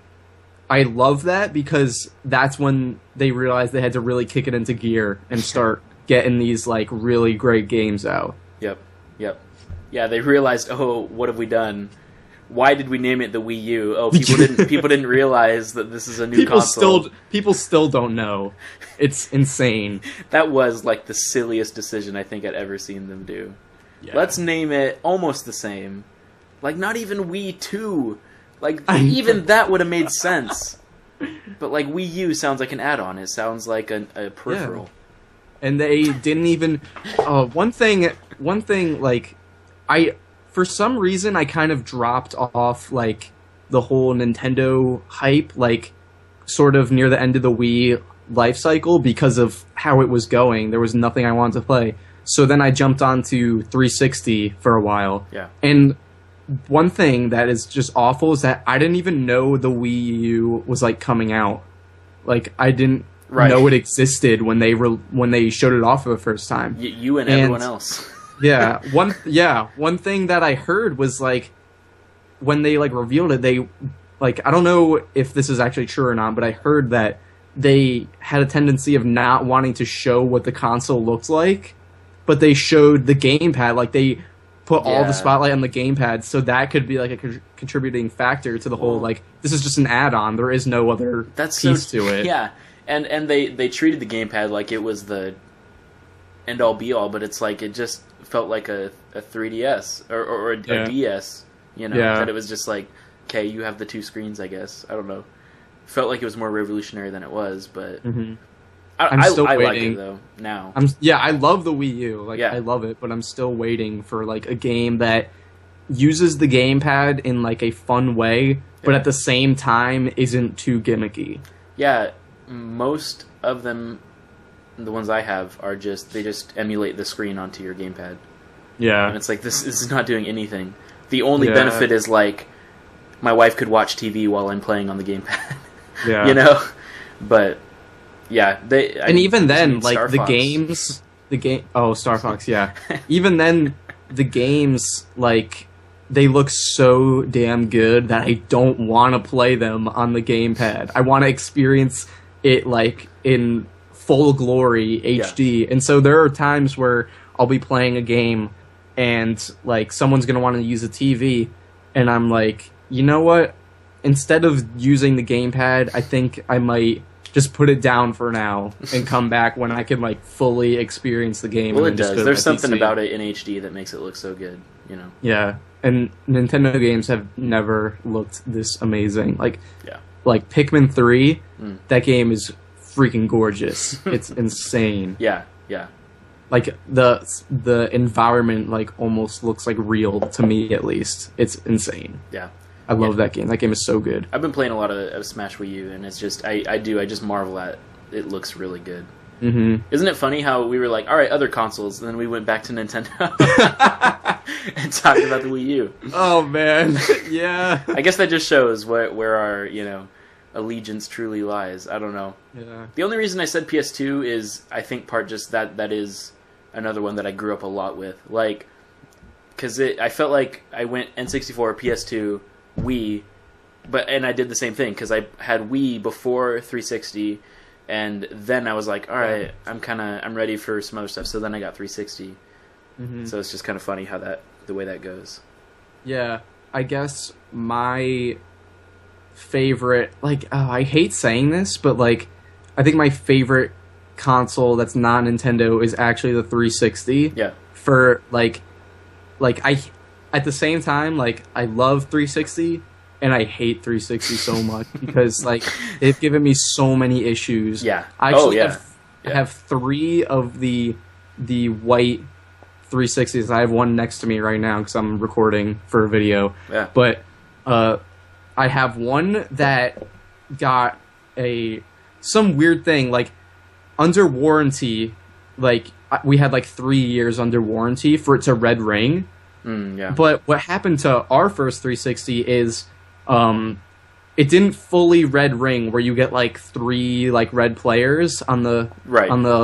I love that because that's when they realized they had to really kick it into gear and start getting these, like, really great games out. Yep, yep. Yeah, they realized, oh, what have we done? Why did we name it the Wii U? Oh, people didn't people didn't realize that this is a new People console. still people still don't know. It's insane. That was like the silliest decision I think I'd ever seen them do. Yeah. Let's name it almost the same. Like, not even Wii two. Like, I- even that would have made sense. But, like, Wii U sounds like an add-on. It sounds like a, a peripheral. And they didn't even. Uh, one thing, one thing, like, I for some reason I kind of dropped off like the whole Nintendo hype, like, sort of near the end of the Wii life cycle because of how it was going. There was nothing I wanted to play. So then I jumped onto three sixty for a while. Yeah. And one thing that is just awful is that I didn't even know the Wii U was like coming out. Like, I didn't Right. know it existed when they re- when they showed it off for the first time. Y- you and, And- everyone else. Yeah, one yeah, one thing that I heard was like when they like revealed it, they like I don't know if this is actually true or not, but I heard that they had a tendency of not wanting to show what the console looks like, but they showed the gamepad, like they put all Yeah. the spotlight on the gamepad, so that could be like a con- contributing factor to the whole Well- like this is just an add-on. There is no other That's piece so, to it. Yeah, and and they they treated the gamepad like it was the end all be all, but it's like it just felt like a, a three D S or, or, or a, Yeah. a D S. You know, Yeah. that it was just like, okay, you have the two screens. I guess I don't know. Felt like it was more revolutionary than it was, but Mhm. I, I'm I, still I like waiting. it though now. I'm yeah, I love the Wii U. Like Yeah. I love it, but I'm still waiting for like a game that uses the gamepad in like a fun way, but Yeah. at the same time isn't too gimmicky. Yeah, most of them, the ones I have, are just they just emulate the screen onto your gamepad. And Yeah. it's like, this, this is not doing anything. The only Yeah. benefit is, like, my wife could watch T V while I'm playing on the gamepad. Yeah. You know? But, yeah. they. I And mean, even I then, mean, like Star the Fox. games the game oh, Star Fox, yeah. Even then the games like they look so damn good that I don't want to play them on the gamepad. I want to experience it like in full glory H D. And so there are times where I'll be playing a game and like someone's going to want to use a T V and I'm like, "You know what? Instead of using the gamepad, I think I might just put it down for now and come back when I can like fully experience the game." Well, and it then just does. go to There's my something P C. about it in H D that makes it look so good, you know? Yeah, and Nintendo games have never looked this amazing. Like, Yeah. like Pikmin three, Mm. that game is freaking gorgeous. It's insane. Yeah, yeah. Like the the environment like almost looks like real to me at least. It's insane. Yeah. I love that game. That game is so good. I've been playing a lot of, of Smash Wii U, and it's just, I, I do, I just marvel at it looks really good. hmm Isn't it funny how we were like, all right, other consoles, and then we went back to Nintendo and talked about the Wii U. Oh man, yeah. I guess that just shows where where our, you know, allegiance truly lies. I don't know. Yeah. The only reason I said P S two is, I think, part just that that is another one that I grew up a lot with. Like, because I felt like I went N sixty-four, P S two, Wii, but and I did the same thing because I had Wii before three sixty, and then I was like, all right, I'm kind of I'm ready for some other stuff. So then I got three sixty. hmm So it's just kind of funny how that the way that goes. Yeah, I guess my favorite, like, oh, I hate saying this, but like, I think my favorite console that's not Nintendo is actually the three sixty. Yeah, For like, like I, at the same time, like I love three sixty and I hate three sixty so much because like they've given me so many issues. yeah. I oh actually yeah. have, Yeah. have three of the the white three sixties. I have one next to me right now because I'm recording for a video. Yeah. But uh, I have one that got a some weird thing like under warranty. Like I- we had like three years under warranty for it to red ring. Mm, yeah. But what happened to our first three sixty is um, it didn't fully red ring where you get like three like red players on the Right. on the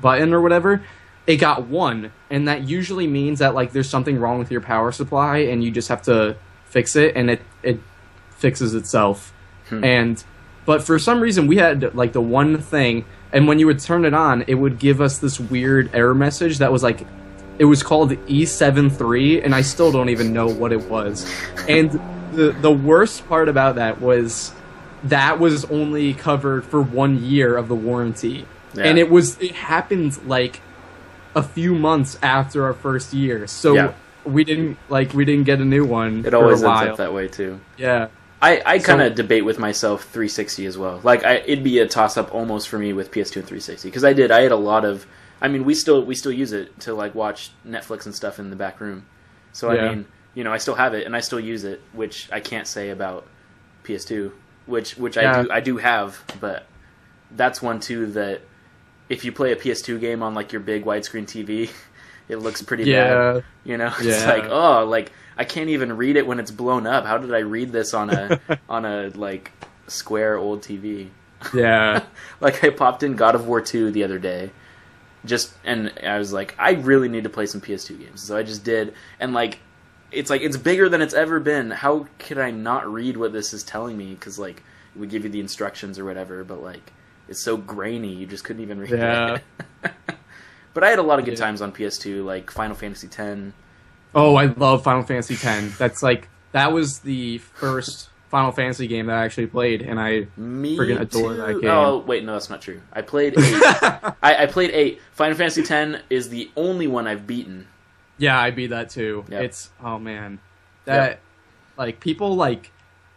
button or whatever, it got one, and that usually means that like there's something wrong with your power supply, and you just have to fix it, and it it fixes itself. Hmm. And but for some reason we had like the one thing, and when you would turn it on, it would give us this weird error message that was like, it was called E seventy-three, and I still don't even know what it was. And the the worst part about that was that was only covered for one year of the warranty. Yeah. And it was it happened like a few months after our first year. So yeah. we didn't like we didn't get a new one. It always for a ends while. up that way too. Yeah. I, I kind of So- debate with myself three sixty as well. Like I, it'd be a toss up almost for me with P S two and three sixty because I did I had a lot of I mean we still we still use it to like watch Netflix and stuff in the back room. So Yeah. I mean, you know, I still have it and I still use it, which I can't say about P S two, which which Yeah. I do I do have, but that's one too that if you play a P S two game on like your big widescreen T V, it looks pretty Yeah. bad. You know, it's Yeah. like oh, like I can't even read it when it's blown up. How did I read this on a on a like square old T V? Yeah. Like I popped in God of War two the other day, just and I was like, I really need to play some P S two games. So I just did, and like, it's like it's bigger than it's ever been. How could I not read what this is telling me? Because like it would give you the instructions or whatever, but like it's so grainy, you just couldn't even read Yeah. it. But I had a lot of good Yeah. times on P S two, like Final Fantasy X. Oh, I love Final Fantasy X. That's like that was the first Final Fantasy game that I actually played, and I Me friggin' adore too. that game. Oh wait, no, that's not true. I played eight. I, I played eight. Final Fantasy X is the only one I've beaten. Yeah, I beat that too. Yep. It's oh man, that Yep. like people like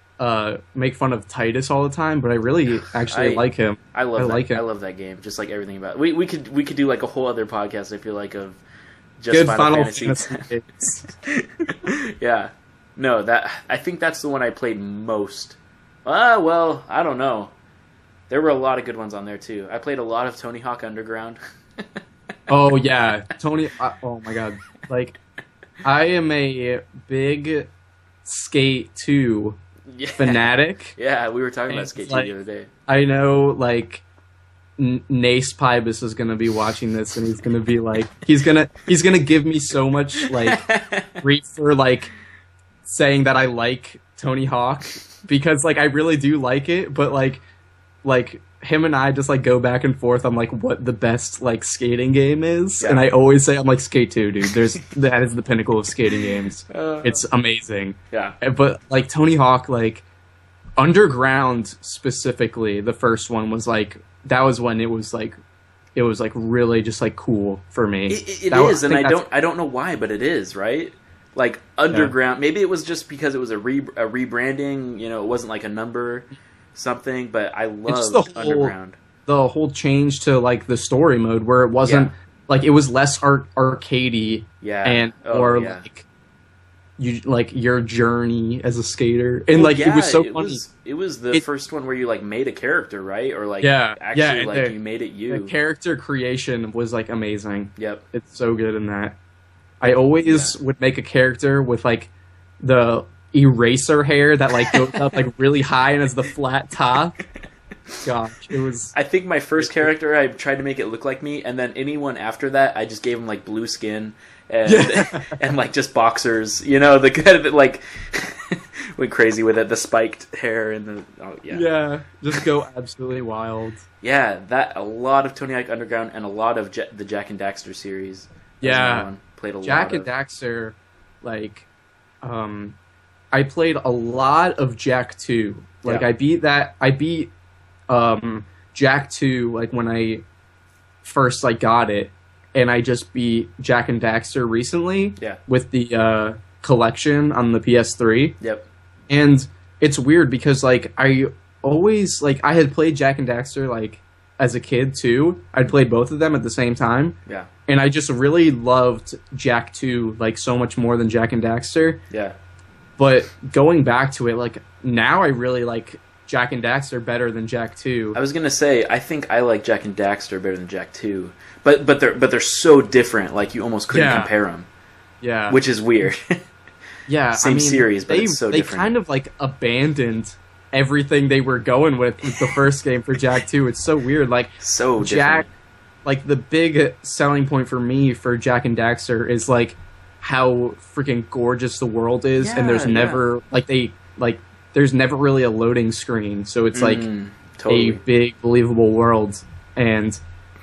uh make fun of Titus all the time, but I really actually I- like him. I love I that. like it. I love that game. Just like everything about it. We we could we could do like a whole other podcast. I feel like of just Good Final, Final Fantasy. Fantasy. games. Yeah, no, that I think that's the one I played most. Ah, well, I don't know. There were a lot of good ones on there too. I played a lot of Tony Hawk Underground. Oh yeah, Tony. Uh, oh my god, like I am a big Skate two Yeah. fanatic. Yeah, we were talking about And, Skate like, two the other day. I know, like, N- Nace Pybus is gonna be watching this, and he's gonna be like, he's gonna, he's gonna give me so much like grief for like saying that I like Tony Hawk because like I really do like it, but like, like him and I just like go back and forth on like what the best like skating game is, Yeah. and I always say I'm like Skate two, dude. There's that is the pinnacle of skating games. Uh, It's amazing. yeah. But like Tony Hawk, like Underground specifically, the first one was like that was when it was like it was like really just like cool for me. It, it, it That is, was- and think I that's- don't I don't know why, but it is, right? Like Underground, maybe it was just because it was a re a rebranding. You know, it wasn't like a number something, but I just love the whole- Underground. the whole change to like the story mode where it wasn't Yeah. like it was less ar- arcadey Yeah, and Oh, or yeah. like you like your journey as a skater and Well, like it yeah, was so it funny. Was, it was the It- first one where you like made a character, right? Or like Yeah, actually yeah, and like the- you made it you. The character creation was like amazing. Yep. It's so good in that. I always would make a character with like the eraser hair that like goes up like really high and has the flat top. Gosh, it was I think my first character, I tried to make it look like me, and then anyone after that, I just gave him like blue skin and Yeah. and like just boxers. You know, the kind that like went crazy with it, the spiked hair and the oh yeah. yeah, just go absolutely wild. Yeah, that a lot of Tony Hawk Underground and a lot of Ja- the Jack and Daxter series. That was Yeah. another one. Played a Jack lot and of. Daxter, like, um, I played a lot of Jack two. Like, Yeah. I beat that. I beat um, Jack two like when I first like got it, and I just beat Jack and Daxter recently. Yeah. With the uh, collection on the P S three, Yep. and it's weird because like I always like I had played Jack and Daxter like as a kid too. I'd played both of them at the same time. Yeah. And I just really loved Jack two, like, so much more than Jack and Daxter. Yeah. But going back to it, like, now I really like Jack and Daxter better than Jack two. I was gonna say, I think I like Jack and Daxter better than Jack Two, but but they're but they're so different. Like you almost couldn't Yeah. compare them, Yeah. which is weird. yeah, same I mean, series, but they, it's so they different. kind of, like, abandoned everything they were going with with the first game for Jack two. It's so weird. Like, so Jack... different. like the big selling point for me for Jak and Daxter is like how freaking gorgeous the world is, Yeah, and there's yeah. never like they like there's never really a loading screen, so it's like Mm, totally. a big believable world, and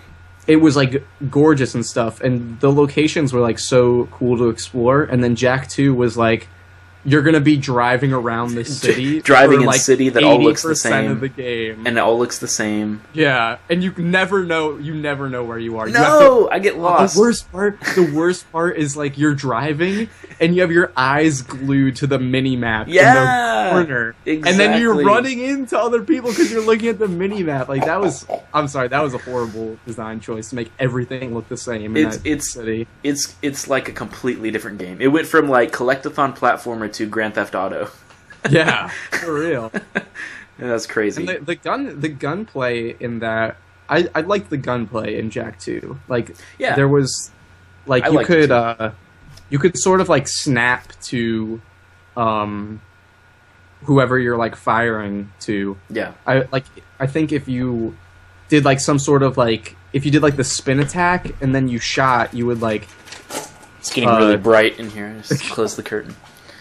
it was like gorgeous and stuff, and the locations were like so cool to explore. And then Jak two was like, you're gonna be driving around the city, Driving for, in like, city that all looks the eighty percent same. of the game, and it all looks the same. yeah, and you never know, you never know where you are. You have No, I get to, lost. the worst part, the worst part is like you're driving and you have your eyes glued to the mini map Yeah, in the corner, and then you're exactly. running into other people because you're looking at the mini map. Like that was, I'm sorry, that was a horrible design choice to make everything look the same in It's that it's city. it's it's like a completely different game. It went from like collectathon platformer to Grand Theft Auto. Yeah, for real. And that's crazy. And the, the gun, the gunplay in that, I I liked the gunplay in Jak two. Like, Yeah. there was, like I you liked it could too. uh, you could sort of like snap to, um, whoever you're like firing to. yeah, I like. I think if you did like some sort of like, if you did like the spin attack and then you shot, you would like. it's getting uh, really bright in here. Just close the curtain.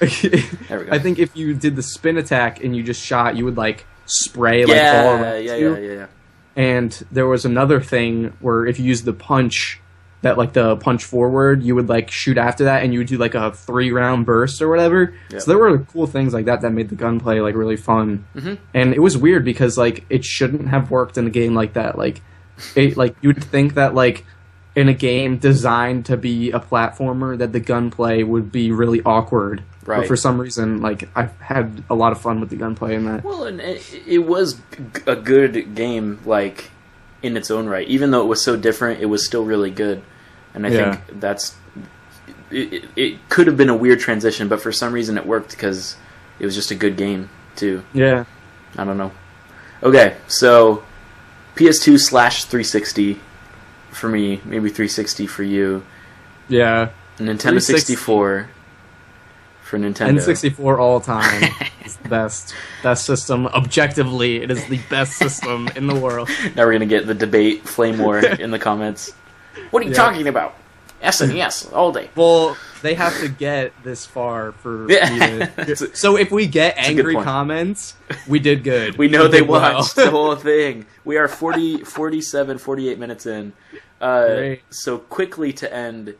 There we go. I think if you did the spin attack and you just shot, you would like spray like all Yeah, around yeah, you. yeah, yeah, yeah. And there was another thing where if you used the punch, that like the punch forward, you would like shoot after that, and you would do like a three round burst or whatever. Yep. So there were cool things like that that made the gunplay like really fun. Mhm. And it was weird because like it shouldn't have worked in a game like that. Like it like you'd think that like in a game designed to be a platformer that the gunplay would be really awkward. Right. But for some reason, like I had a lot of fun with the gunplay in that. Well, and it, it was g- a good game, like in its own right. Even though it was so different, it was still really good. And I Yeah. think that's it, it, it could have been a weird transition, but for some reason it worked because it was just a good game too. Yeah. I don't know. Okay, so P S two slash three sixty for me, maybe three sixty for you. Yeah. Nintendo three sixty. sixty-four for Nintendo. N sixty-four all time is the best best system. Objectively, it is the best system in the world. Now we're gonna get the debate flame war in the comments. What are you Yeah. talking about? S N E S all day. Well, they have to get this far for Yeah. me to- It's a- So if we get a good angry point. comments, we did good. We know they did well. watched the whole thing. We are forty, forty-seven, forty-eight minutes in. Uh, Great. so quickly to end,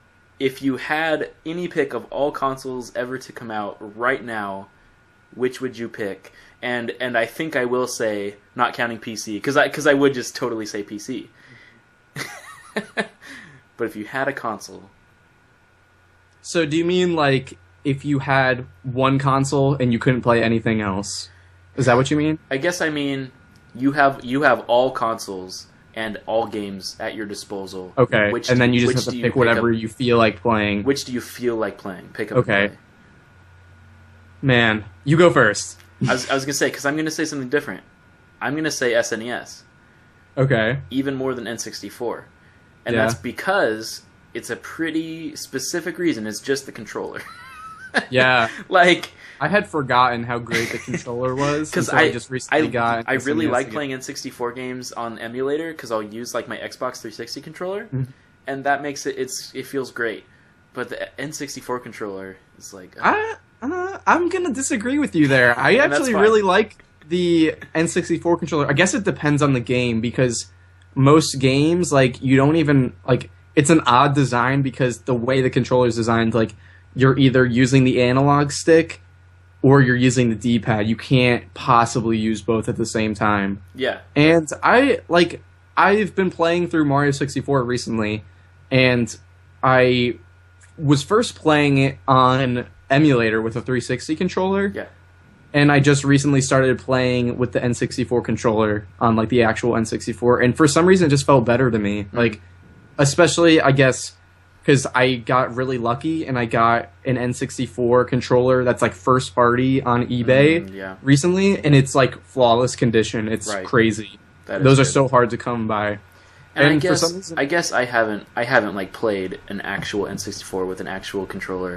if you had any pick of all consoles ever to come out right now, which would you pick? And and I think I will say, not counting P C, because I, cause I would just totally say P C. But if you had a console, So do you mean like if you had one console and you couldn't play anything else? Is that what you mean? I guess I mean you have you have all consoles and all games at your disposal. Okay, Which and do- then you just which have to do you pick pick whatever up? you feel like playing. Which do you feel like playing? Pick up. Okay. And play. Man, you go first. I was I was gonna say because I'm gonna say something different. I'm gonna say S N E S Okay. even more than N sixty-four, and Yeah. that's because it's a pretty specific reason. It's just the controller. Yeah. Like I had forgotten how great the controller was because until I, I just recently I, got. I really S N E S like again. playing N sixty-four games on emulator because I'll use like my Xbox three sixty controller, Mhm. and that makes it it's it feels great. But the N sixty-four controller is like uh, I, uh, I'm gonna disagree with you there. I And that's actually fine. really like the N sixty-four controller. I guess it depends on the game because most games, like, you don't even like. It's an odd design because the way the controller is designed, like, you're either using the analog stick or you're using the D-pad. You can't possibly use both at the same time. yeah. And I like I've been playing through Mario sixty-four recently, and I was first playing it on emulator with a three sixty controller. Yeah. And I just recently started playing with the N sixty-four controller on like the actual N sixty-four, and for some reason it just felt better to me. Mm-hmm. Like, especially I guess because I got really lucky and I got an N sixty-four controller that's like first party on eBay Mm, yeah. recently, and it's like flawless condition. It's Right. crazy. That is Those are good. so hard to come by. And, I and for guess some reason- I guess I haven't I haven't like played an actual N sixty-four with an actual controller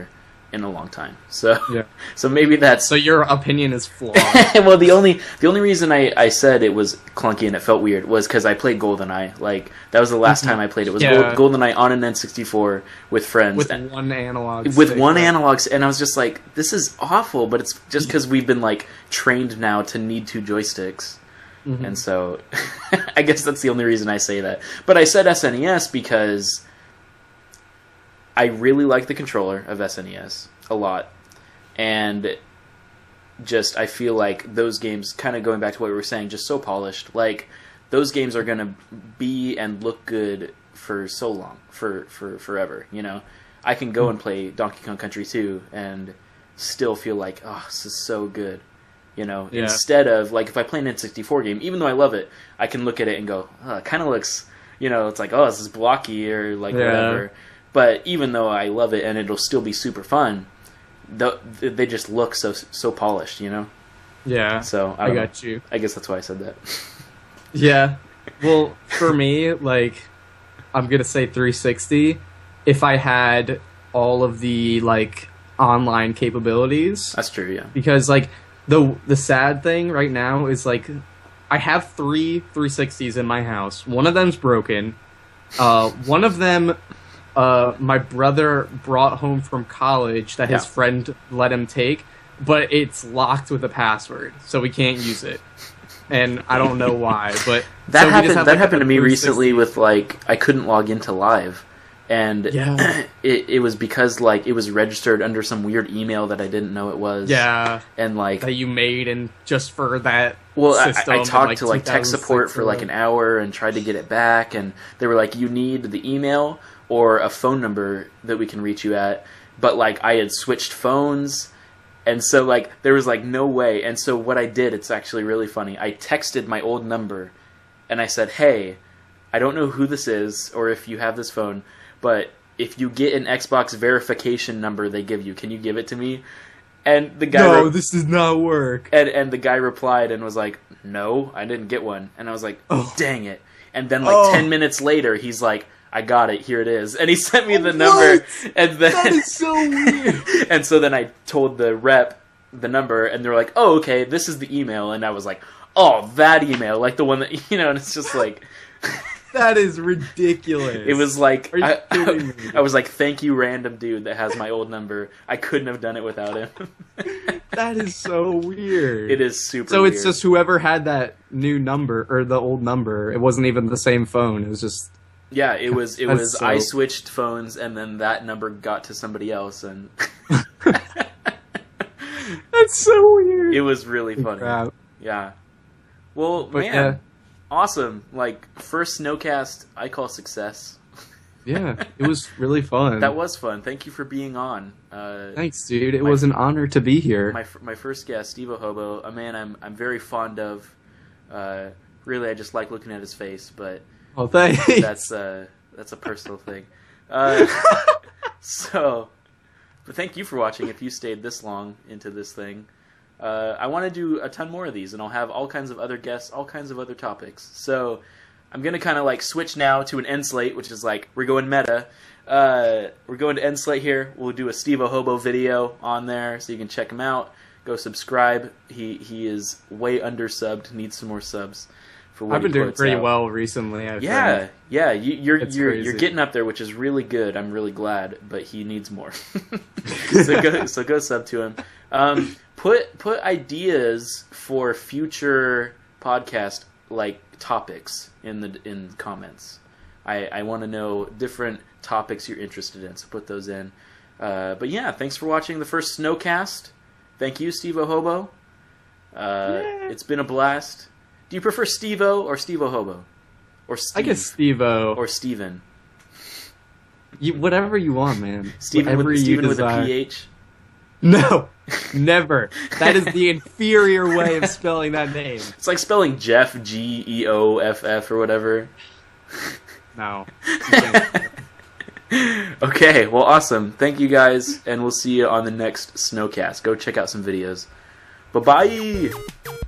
in a long time. So Yeah. so maybe that's So your opinion is flawed. well, the only the only reason I, I said it was clunky and it felt weird was because I played GoldenEye. Like that was the last time I played it. It was Yeah. Gold, GoldenEye on an N sixty-four with friends. With and- one analog with stick, one right? analog, and I was just like, this is awful. But it's just because we've been like trained now to need two joysticks, Mhm. and so I guess that's the only reason I say that. But I said S N E S because I really like the controller of S N E S a lot, and just I feel like those games, kind of going back to what we were saying, just so polished. Like those games are gonna be and look good for so long, for for forever. You know, I can go and play Donkey Kong Country two and still feel like, oh, this is so good. You know, Yeah. instead of like if I play an N sixty-four game, even though I love it, I can look at it and go, oh, it kind of looks, you know, it's like, oh, this is blocky or like Yeah. whatever. But even though I love it and it'll still be super fun, th- they just look so so polished, you know. Yeah. So I, I don't got know. you. I guess that's why I said that. Yeah. Well, for me, like, I'm gonna say three sixty. If I had all of the like online capabilities, That's true, yeah. because like the the sad thing right now is like I have three three sixties in my house. One of them's broken. Uh, one of them, uh, my brother brought home from college that his Yeah. friend let him take, but it's locked with a password, so we can't use it. And I don't know why, but That so we just happened. have, That like, happened a to me three recently sixty. with like I couldn't log into Live, and Yeah. it it was because like it was registered under some weird email that I didn't know it was. Yeah, and like that you made and just for that. well, I, system I in, talked like, to like tech support two thousand six for or like an hour and tried to get it back, and they were like, you need the email or a phone number that we can reach you at. But like I had switched phones. And so, like, there was, like, no way. And so what I did, it's actually really funny. I texted my old number, and I said, hey, I don't know who this is or if you have this phone, but if you get an Xbox verification number they give you, can you give it to me? And the guy No, re- this does not work. and, and the guy replied and was like, no, I didn't get one. And I was like, Oh. dang it. And then, like, Oh. ten minutes later, he's like, I got it, here it is. And he sent me the number. And then That is so weird. and so then I told the rep the number, and they're like, "Oh, okay, this is the email." And I was like, "Oh, that email, like the one that you know." And it's just like, That is ridiculous. it was like, Are you I, kidding me? I was like, "Thank you, random dude that has my old number. I couldn't have done it without him." That is so weird. It is super. So it's weird. just whoever had that new number or the old number. It wasn't even the same phone. It was just yeah. It was. It That's was. so- I switched phones, and then that number got to somebody else, and that's so weird. it was really funny. Crap. Yeah. Well, But man, yeah. awesome! Like first snowcast, I call success. Yeah, it was really fun. That was fun. Thank you for being on. Uh, Thanks, dude. It My- was an honor to be here. my my first guest, Steve Hobo, a man I'm I'm very fond of. Uh, really, I just like looking at his face, but Oh, thanks. that's uh, that's a personal thing. Uh, so, but thank you for watching. If you stayed this long into this thing, uh, I want to do a ton more of these, and I'll have all kinds of other guests, all kinds of other topics. So, I'm gonna kind of like switch now to an end slate, which is like we're going meta. Uh, we're going to end slate here. We'll do a Steve Hobo video on there, so you can check him out. Go subscribe. He he is way under subbed. Needs some more subs for what I've been he doing puts pretty out. well recently. I Yeah, think. yeah. You, you're It's you're crazy. you're getting up there, which is really good. I'm really glad, but he needs more. so go so go sub to him. Um, put put ideas for future podcast like topics in the in comments. I I want to know different topics you're interested in, so put those in. Uh, but yeah, thanks for watching the first Snowcast. Thank you, Steve Hobo. Uh, Yeah. It's been a blast. Do you prefer Steve-O or Steve Hobo? Or Steve? I guess Steve-O. Or Steven. You, whatever you want, man. Steven whatever with, you Steven with a desire. P H? No, never. That is the inferior way of spelling that name. It's like spelling Jeff, G E O F F, or whatever. No. Okay, well, awesome. Thank you guys, and we'll see you on the next Snowcast. Go check out some videos. Bye-bye!